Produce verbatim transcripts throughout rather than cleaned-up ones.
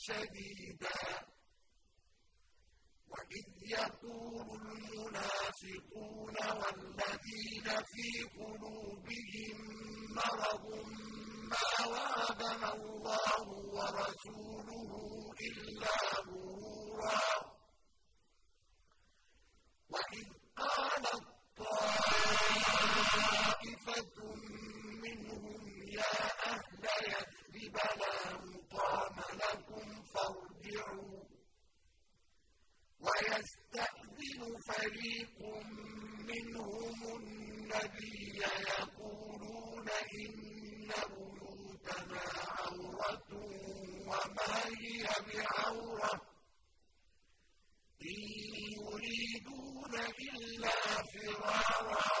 شديدا. وإذ يقول المنافقون والذين في قلوبهم مرض ما وعدنا الله ورسوله إلا غرورا. وإذ قالت طائفة منهم يا أهل يثرب لا مقام لكم فارجعوا. ويستأذن فريق منهم النبي يقولون إن بيوتنا عورة وما هي بعورة إن يريدون إلا فرارا.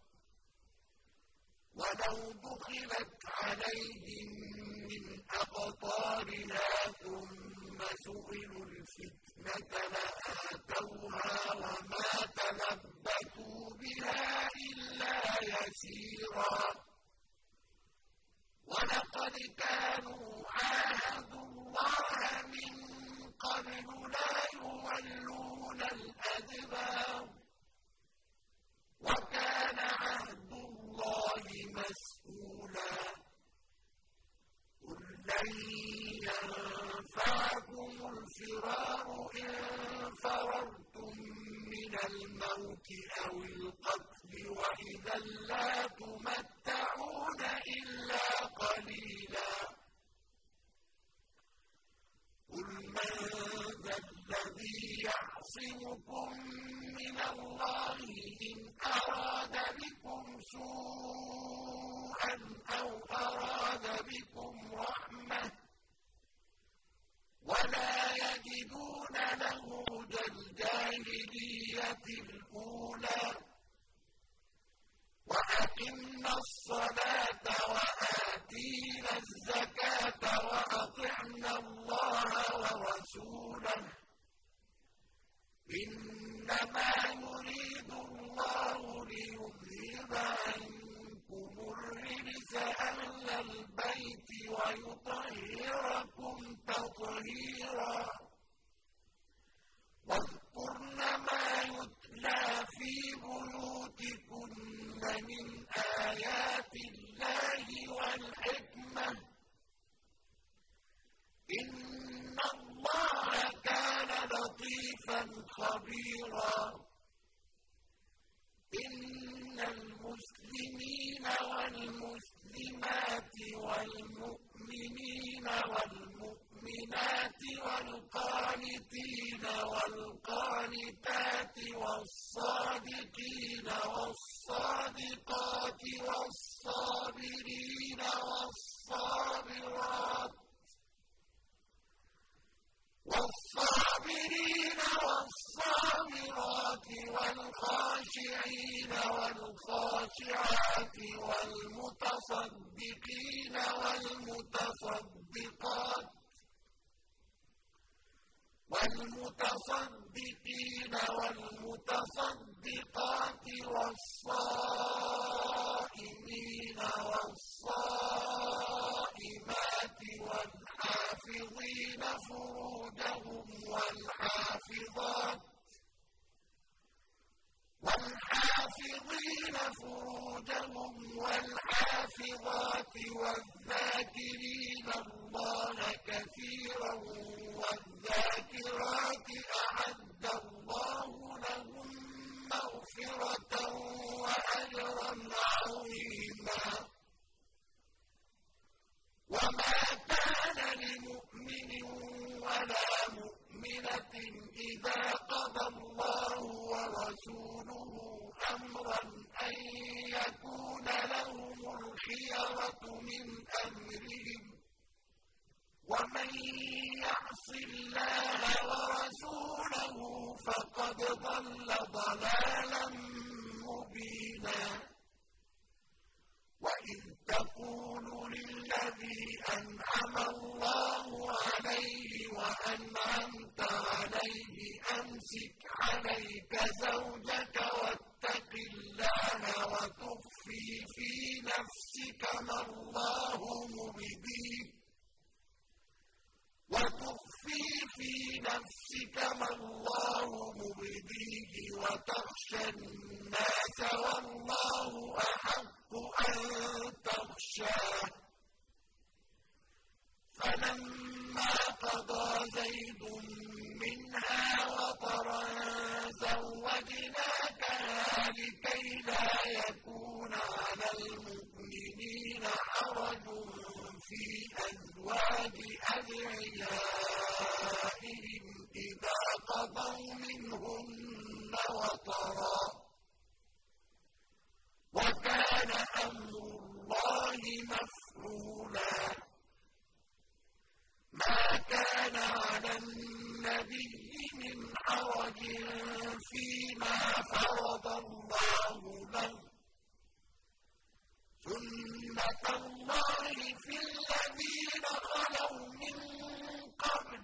ولو دخلت عليهم من أقطارها ثم سئلوا الفتنة لآتوها وما تلبثوا بها إلا يسيرا. ولقد كانوا عاهدوا الله من قبل لا يولون الأدبار وكان عهد الله مسؤولا. قل لن ينفعكم الفرار إن فررتم من الموت أو القتل وإذا لا تمتعون إلا قليلا. قل من ذا الذي يعصمكم من الله إن أراد بكم سوءا أو أراد بكم رحمة ولا يجدون له هدى الجاهلية الأولى. وأقمنا الصلاة وآتينا الزكاة وأطعنا الله ورسوله إنما يريد الله ليذهب عنكم الرجس أهل البيت ويطهركم تطهيرا. واذكرن ما يتلى في بيوتكن من آيات الله والحكمة إن الله كان لطيفا خبيرا. إن المسلمين والمسلمات والمؤمنين والمؤمنات والقانتين والقانتات والصادقين والصادقات والصابرين والصابرات والصابرين والصابرات والخاشعين والخاشعات والمتصدقين والمتصدقات والمتصدقين والمتصدقات والصائمين والصائمات والحافظين فروجهم والحافظات والحافظين فروجهم والحافظات والذاكرين الله كثيرا والذاكرات أعد الله لهم مغفرة وأجرا عظيما. وما كان لمؤمن ولا مؤمنة إذا قضى الله ورسوله أمرا أن يكون لهم الخيرة من أمرهم ومن يعص الله ورسوله فقد ضل ضلالا مبينا. وإذ تقول للذي أنعم الله عليه وأنعمت عليه أمسك عليك زوجك واتق الله وتخفي في نفسك ما الله مبديه وتخفي نفسك ما الله مبديه وتخشى الناس والله أحق أن تخشاه فلما قضى زيد منها وطرا زوجناكها لكي لا يكون على المؤمنين حرج في أزواج أدعيائهم إذا قضوا منهن وطرا وكان أمر الله مفعولا ما كان على النبي من حرج فيما فرض الله له سنة الله في الذين خلوا من قبل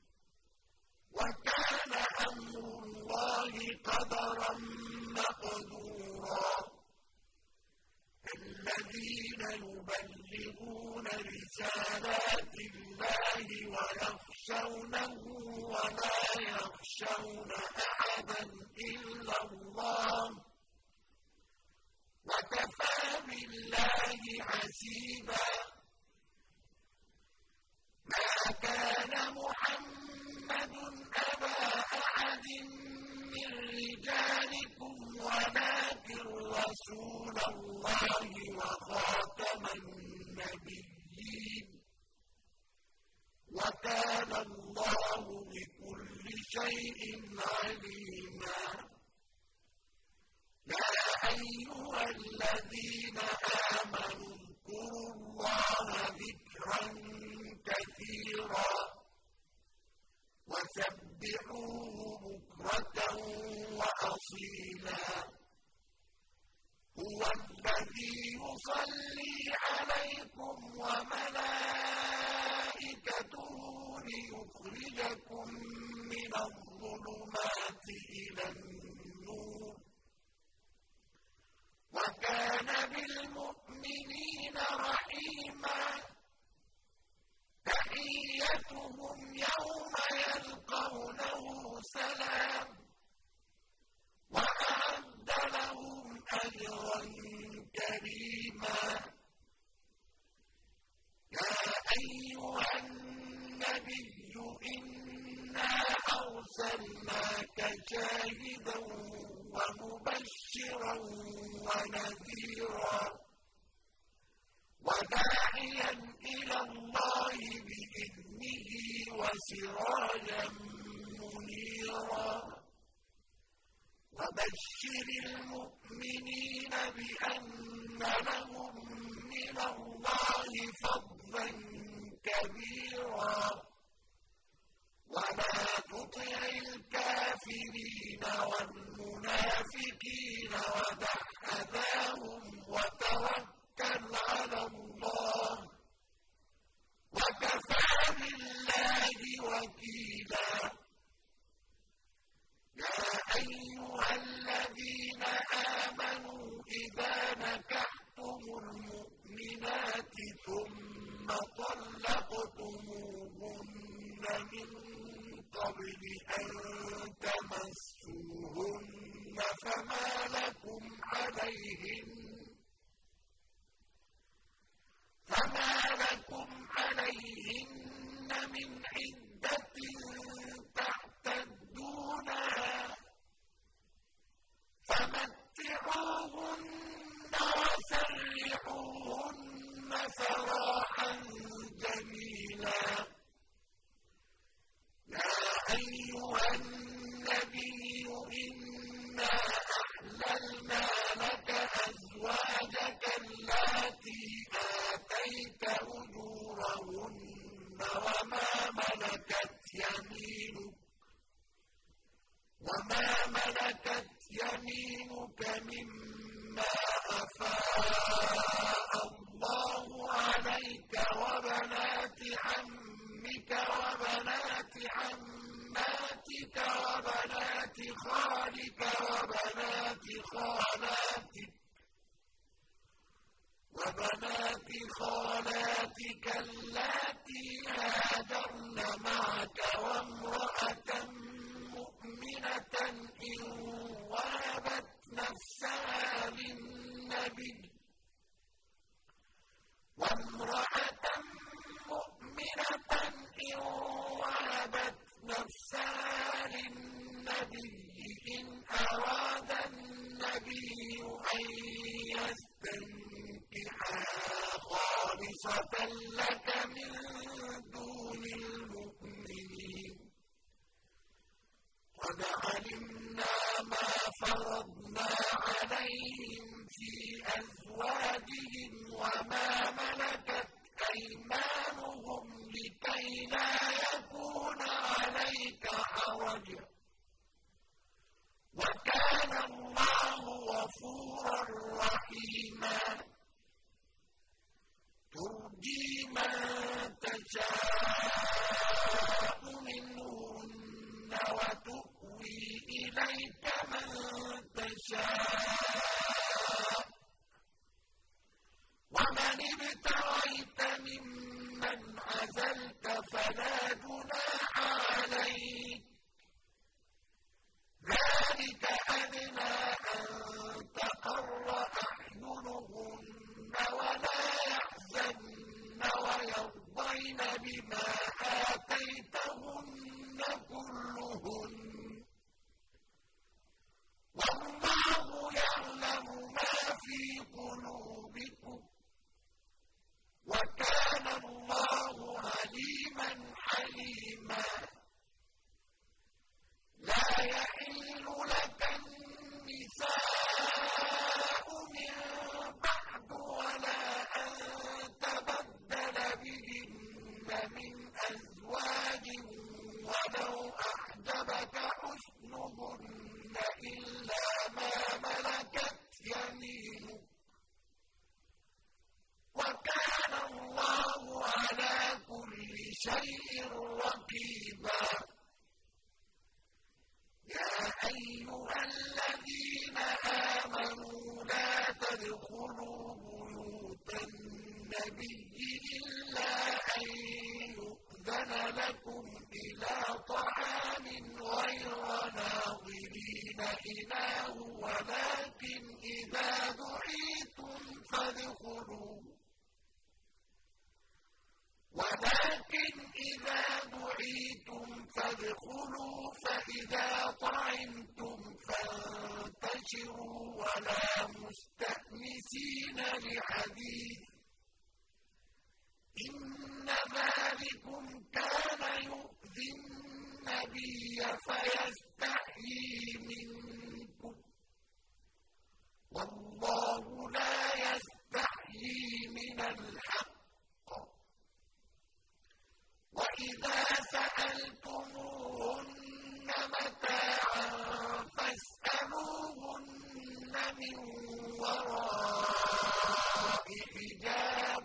وكان أمر الله قدرا مقدورا الذين يبلغون رسالات الله ويخشونه ولا يخشون أحدا إلا الله وكفى بالله حسيبا ما كان محمد أبا أحد من رجالكم ولكن رسول الله وخاتم النبيين وكان الله بكل شيء عليما يا أيها الذين آمنوا اذكروا الله ذكرا كثيرا وسبحوه بكرة وأصيلا هو الذي يصلي عليكم وملائكته ليخرجكم من الظلمات إلى النور وكان بالمؤمنين رحيما تحيتهم يوم يلقونه سلام وأعد لهم أجرا كريما يا أيها النبي إنا أرسلناك شاهدا ومبشرا ونذيرا وداعيا إلى الله بإذنه وسراجا منيرا وبشر المؤمنين بأن لهم من الله فضلا كبيرا ولا تطع الكافرين والمنافقين ودع أذاهم وتوكل على الله وكفى بالله وكيلا يا أيها الذين آمنوا إذا نكحتم المؤمنات ثم طلقتموهن من قبل أن تمسوهن فما لكم عليهن فما لكم عليهن من عدة تعتدونها فمتعوهن وسرحوهن سراحا جميلا يا أيها النبي إنا أحللنا لك أزواجك اللاتي آتيت أجورهن وما ملكت يمينك وما ملكت يمينك مما أفاء الله عليك وبنات عمك وبنات عماتك وبنات خالك وبنات خالاتك وبنات خالاتك اللاتي هاجرن معك وامرأة حرج وكان الله غفورا رحيما ترجي من تشاء منهن وتؤوي إليك من تشاء ومن ابتغيت ممن عزلت فلا جناح عليك ذلك أدنى أن تقر أعينهن ولا يحزن ويرضين بما آتيتهن كلهن والله يعلم ما في قلوبكم وكان الله عليما حليما لا يحل لك النساء من بعد ولا أن تبدل بهن من أزواج ولو أعجبك حسنهن إلا ما ملكت يمينك وكان الله على كل شيء رقيبا يا أيها الذين آمنوا لا تدخلوا بيوت النبي إلا أن يؤذن لكم إلى طعام غير ناظرين إناه ولكن إذا دعيتم فادخلوا ولكن إذا دعيتم فادخلوا فإذا طعمتم فانتشروا ولا مستأنسين لحديث إن ذلكم كان يؤذي النبي فيستحيي منكم والله لا يستحيي من الحق وإذا سألتموهن متاعا فاسألوهن من وراء حجاب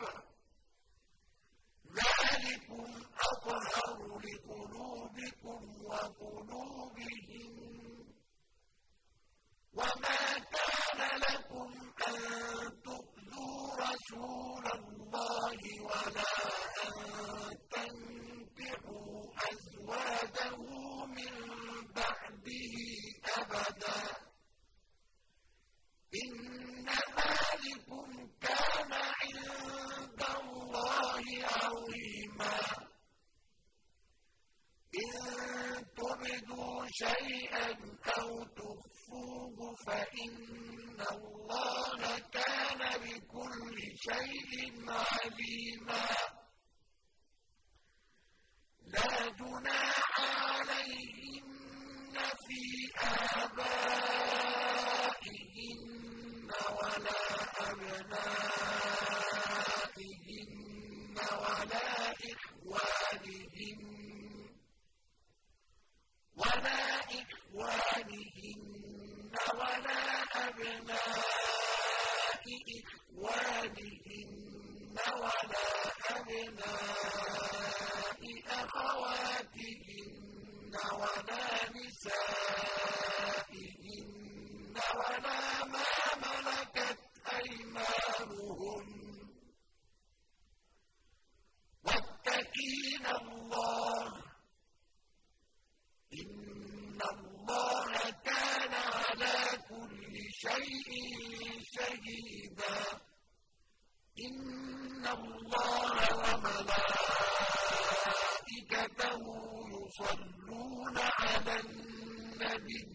ذلكم أطهر لقلوبكم وقلوبهم وما كان لكم أن تؤذوا رسول الله ولا أن تنكحوا أزواجه من بعده أبدا إن ذلكم كان عند الله عظيما إن تبدوا شيئا أو تخفوه فإن الله كان بكل شيء عليما لا جناح عليهن في آبائهن ولا أبنائهن ولا إخوانهن ولا إخوانهن ولا أبناء إخوانهن ولا أبناء أخواتهن ولا نسائهن ولا ما ملكت أيمانهن واتقين الله إن الله كان على كل شيء شهيدا إن الله وملائكته يصلون على النبي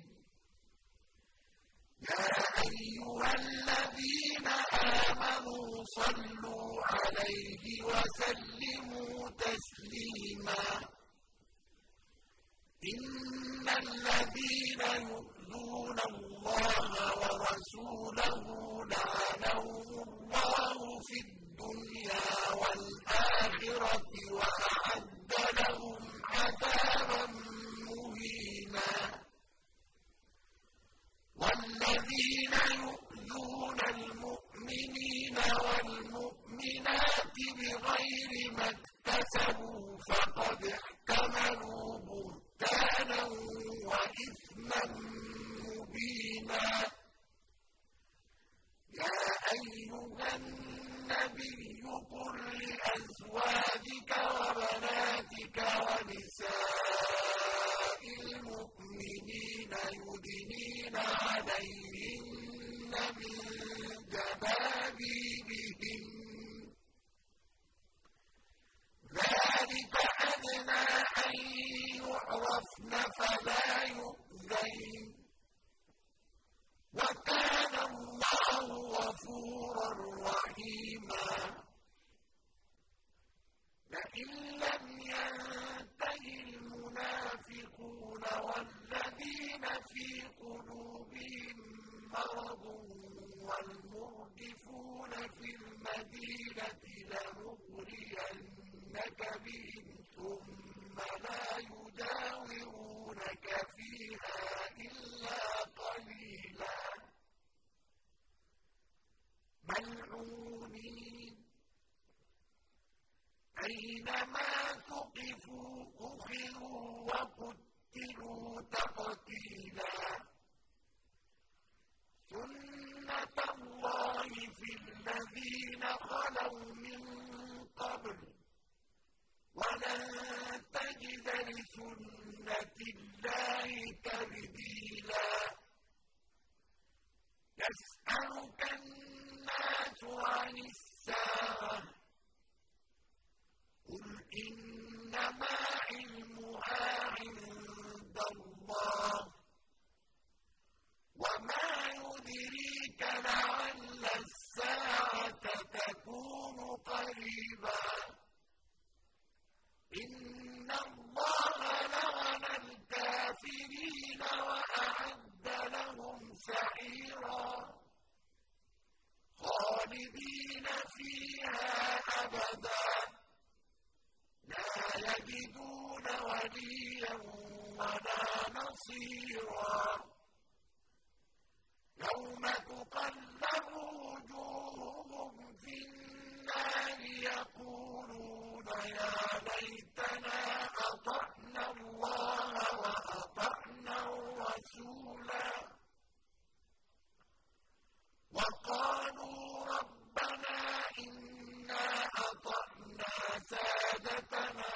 يا أيها الذين آمنوا صلوا عليه وسلموا تسليما إن الذين يؤذون الله ورسوله لعنهم الله في الدنيا والآخرة وأعد لهم عذابا مهينا كَذَّبُوا فَقَدِ احْتَمَلُوا بُهْتَانًا وَإِثْمًا مُّبِينًا يَا أَيُّهَا النَّبِيُّ قُل لِّأَزْوَاجِكَ وَبَنَاتِكَ وَنِسَاءِ الْمُؤْمِنِينَ يُدْنِينَ عَلَيْهِنَّ مِن جَلَابِيبِهِنَّ ذَٰلِكَ أَدْنَىٰ أَن يُعْرَفْنَ فَلَا يُؤْذَيْنَ ۗ وَكَانَ اللَّهُ غَفُورًا رَّحِيمًا لَئِن لَّمْ يَنتَهِ الْمُنَافِقُونَ وَالَّذِينَ فِي قُلُوبِهِم مَّرَضٌ وَالْمُرْجِفُونَ فِي الْمَدِينَةِ لَنُغْرِيَنَّكَ بِهِمْ ثُمَّ لَا يُجَاوِرُونَكَ فِيهَا إِلَّا قَلِيلًا مَّلْعُونِينَ أَيْنَمَا ثُقِفُوا أُخِذُوا وَقُتِّلُوا تَقْتِيلًا سُنَّتَ اللَّهِ فِي الَّذِينَ خَلَوْا مِن قَبْلُ ۖ وَلَن تَجِدَ لِسُنَّةِ اللَّهِ تَبْدِيلًا يَسْأَلُكَ النَّاسُ عَنِ السَّاعَةِ ۖ قُلْ إِنَّمَا عِلْمُهَا عِندَ اللَّهِ ۚ وَمَا يُدْرِيكَ لَعَلَّ السَّاعَةَ تَكُونُ قَرِيبًا إِنَّ اللَّهَ لَعَنَ الْكَافِرِينَ وَأَعَدَّ لَهُمْ سَعِيرًا خَالِدِينَ فِيهَا أَبَدًا لَّا يَجِدُونَ وَلِيًّا وَلَا نَصِيرًا يَوْمَ تُقَلَّبُ وُجُوهُهُمْ فِي النَّارِ يَقُولُونَ يَا لَيْتَنَا أَطَعْنَا اللَّهَ وَأَطَعْنَا الرَّسُولَا وَقَالُوا رَبَّنَا إِنَّا أَطَعْنَا سَادَتَنَا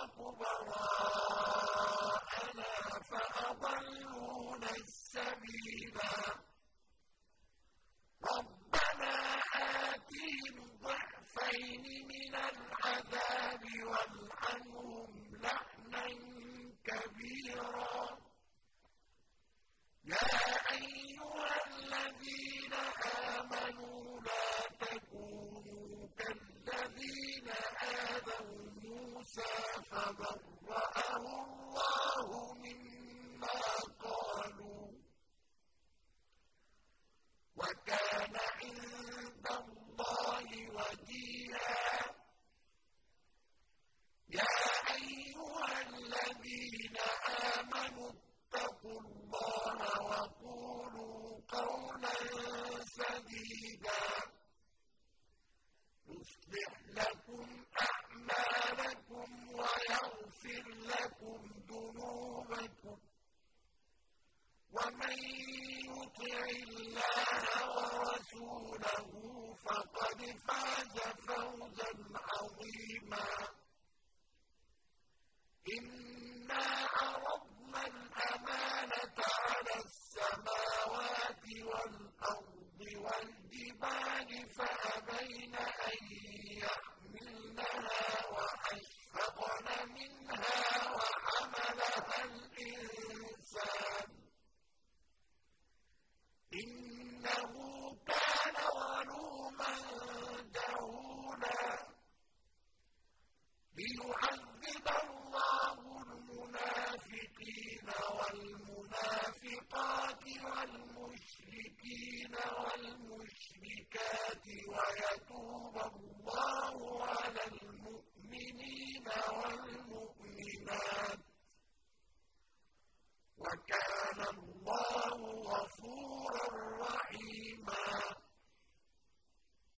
وَكُبَرَاءَنَا فَأَضَلُّونَا السَّبِيلَا رَبَّنَا آتِهِمْ ضِعْفَيْنِ مِنَ الْعَذَابِ وَالْعَنْهُمْ لَعْنًا كَبِيرًا يَا أَيُّهَا الَّذِينَ آمَنُوا لَا تَكُونُوا كَالَّذِينَ آذَوْا مُوسَىٰ فَبَرَّأَهُ